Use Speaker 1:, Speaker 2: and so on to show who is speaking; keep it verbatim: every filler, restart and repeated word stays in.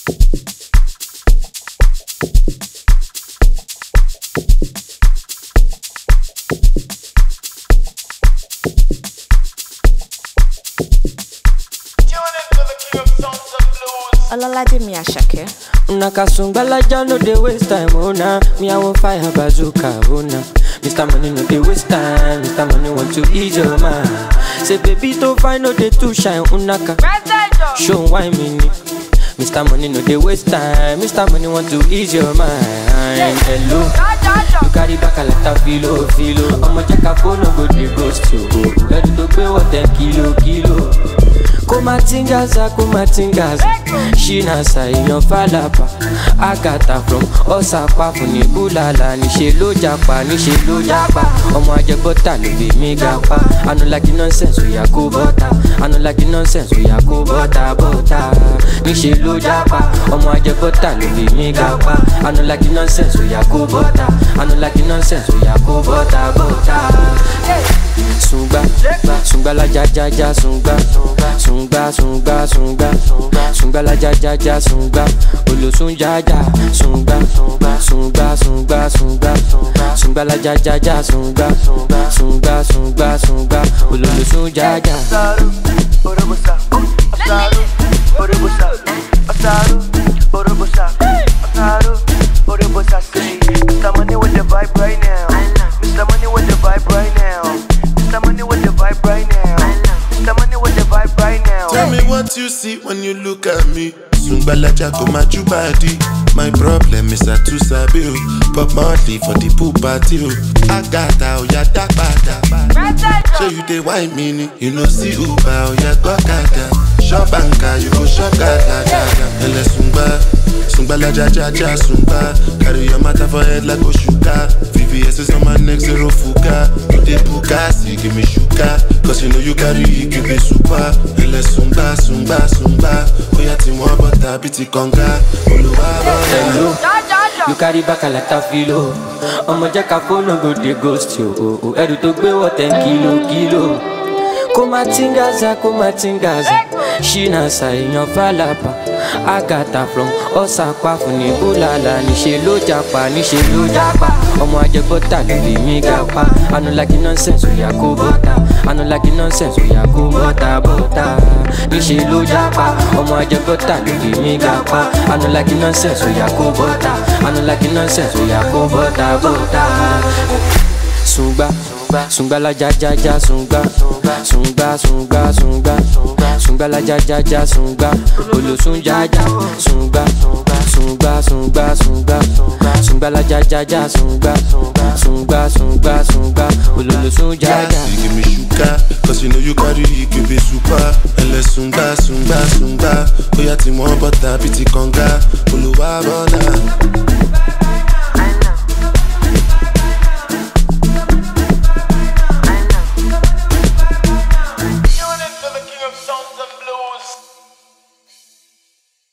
Speaker 1: Olalaje mi Ashake.
Speaker 2: Nakasumbala ja no dey waste time, oh nah. Me I want fire bazooka, oh nah. Mister Money no dey waste time, Mister Money want to ease your mind. Say baby to find no dey too shine, unaka. Show why me ni. Mister Money no dey waste time, Mister Money want to ease your mind. Hello, you carry back a lot of filo, filo. I'ma check a phone, no go dey ghost you. Ready to pay what ten kilo, kilo. Kumatingaza, kumatingaza. Shina sayan falapa. Agata from Osapa funi bulala. Nishe lo japa, nishe lo japa. Omo ajebota lo be mi gapa. I no like the nonsense, we a go butter. I no like the nonsense, we a go butter, butter. Nishe lo japa. Omo ajebota lo be mi gapa. I no like the nonsense, we a go butter. I no like the nonsense, we a go butter, butter. Sunga, sunga la ja ja ja sunga, sunga sunga sunga, sunga la ja ja ja sunga, olo sunja ja sunga, sunga sunga sunga, sunga la ja ja ja sunga, sunga sunga sunga, olo sunja ja. Asaru, orobosa, asaru, orobosa, asaru, orobosa, asaru, orobosa. Say, Mister Money with the vibe right now, Mister Money with the vibe right now. Mister Money with the vibe right now. Mister Money with the vibe right now.
Speaker 3: Tell me what you see when you look at me. Sungbala jako majubadi. My problem is I too sabi o. Pop monthly for the pool party o. Agata o ya dakbada. So you dey wine me, you know see Uber o ya gokada. Shop banka, you go shop gada gada. Ele sungba, sungbala ja ja ja sungba. Carry your matter for head like Oshuka. V V S is on my neck, zero fuka. You dey bugasi, give me shuka. Cause you know you carry, you be super. Ele sungba, sungba, sungba. Oya ti mo bota biti konga. Oluwa
Speaker 2: Hello, you carry back a lot of filo. I'ma jack a phone, no go dey ghost you. Oh, oh, edu to gbe what ten kilo, kilo. Kumatingaza, kumatingaza. Shina sayan falapa. Agata from Osapa funi bulala. Nishe lo japa, nishe lo japa. Omo ajebota lo be mi gapa. I no like the nonsense, we a go butter. I no like the nonsense, we a go butter, butter. Nishe lo japa. Omo ajebota lo be mi gapa. I no like the nonsense, we a go butter. I no like the nonsense, we a go butter, butter. Sunga, sunga la ja ja ja sunga, sunga sunga sunga, sunga la ja ja ja sunga, olo sunja ja sunga, sunga sunga sunga, sunga la ja ja ja sunga, sunga sunga sunga, olo sunja ja.
Speaker 3: Give me shuka, cause you know you carry, you can be super. Ele sunga sunga sunga, oya ti mo bota biti konga, oluwa bona.